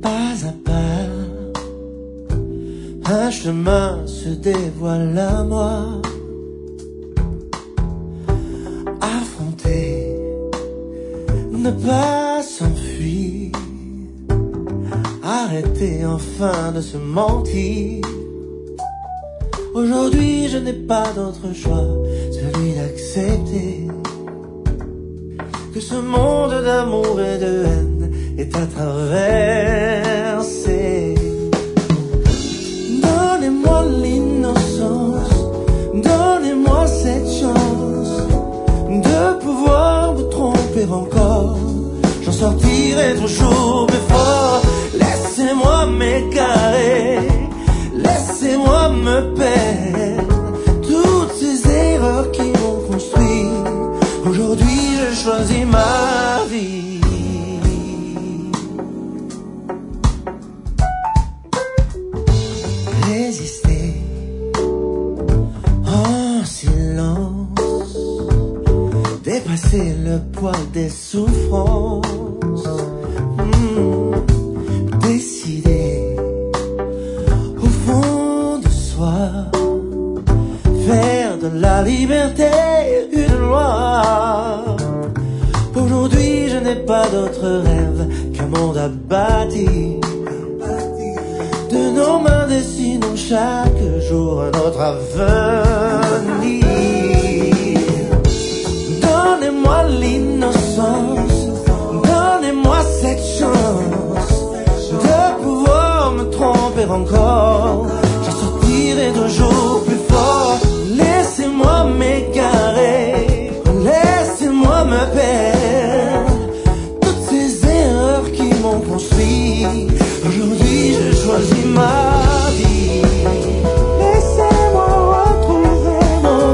Pas à pas, un chemin se dévoile à moi. Affronter, ne pas s'enfuir, arrêter enfin de se mentir. Aujourd'hui je n'ai pas d'autre choix, celui d'accepter que ce monde d'amour et de haine est à traverser. Donnez-moi l'innocence, donnez-moi cette chance de pouvoir me tromper encore. J'en sortirai toujours plus fort. Laissez-moi m'égarer, laissez-moi me perdre. Toutes ces erreurs qui m'ont construit, aujourd'hui je choisis ma vie. Résister en silence, dépasser le poids des souffrances. Décider au fond de soi, faire de la liberté une loi. Aujourd'hui je n'ai pas d'autre rêve qu'un monde à bâtir. De nos mains dessinons chaque jour notre avenir. Donnez-moi l'innocence, donnez-moi cette chance de pouvoir me tromper encore. J'en sortirai toujours plus fort. Laissez-moi m'égarer, laissez-moi me perdre. Toutes ces erreurs qui m'ont construit, aujourd'hui je choisis ma vie. Laissez-moi retrouver mon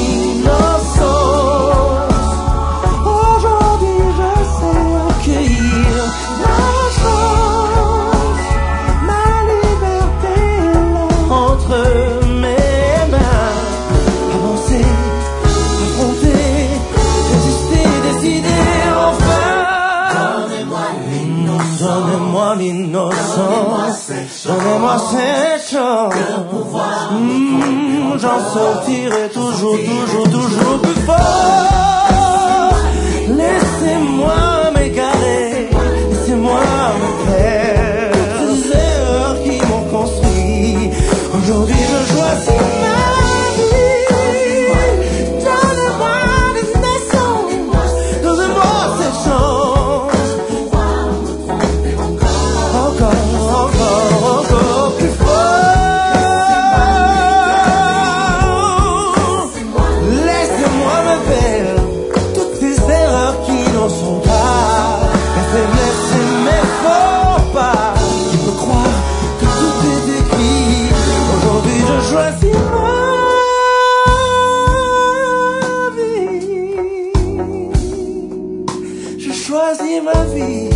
innocence. Aujourd'hui je sais accueillir ma chance, ma liberté là entre mes mains. Avancer, affronter, résister, décider enfin. Donnez-moi l'innocence, donnez-moi cette chance de pouvoir j'en sortirai toujours plus fort. Laissez-moi m'égarer, laissez-moi me perdre. Toutes ces erreurs qui m'ont construit, aujourd'hui je choisis ma vie. Donnez-moi l'innocence, donnez-moi cette chance. Encore plus fort. Laissez-moi me perdre. Toutes ces erreurs qui n'en sont pas, la faiblesse et mes faux pas. Tu peux croire que tout est écrit. Aujourd'hui je choisis ma vie. Je choisis ma vie.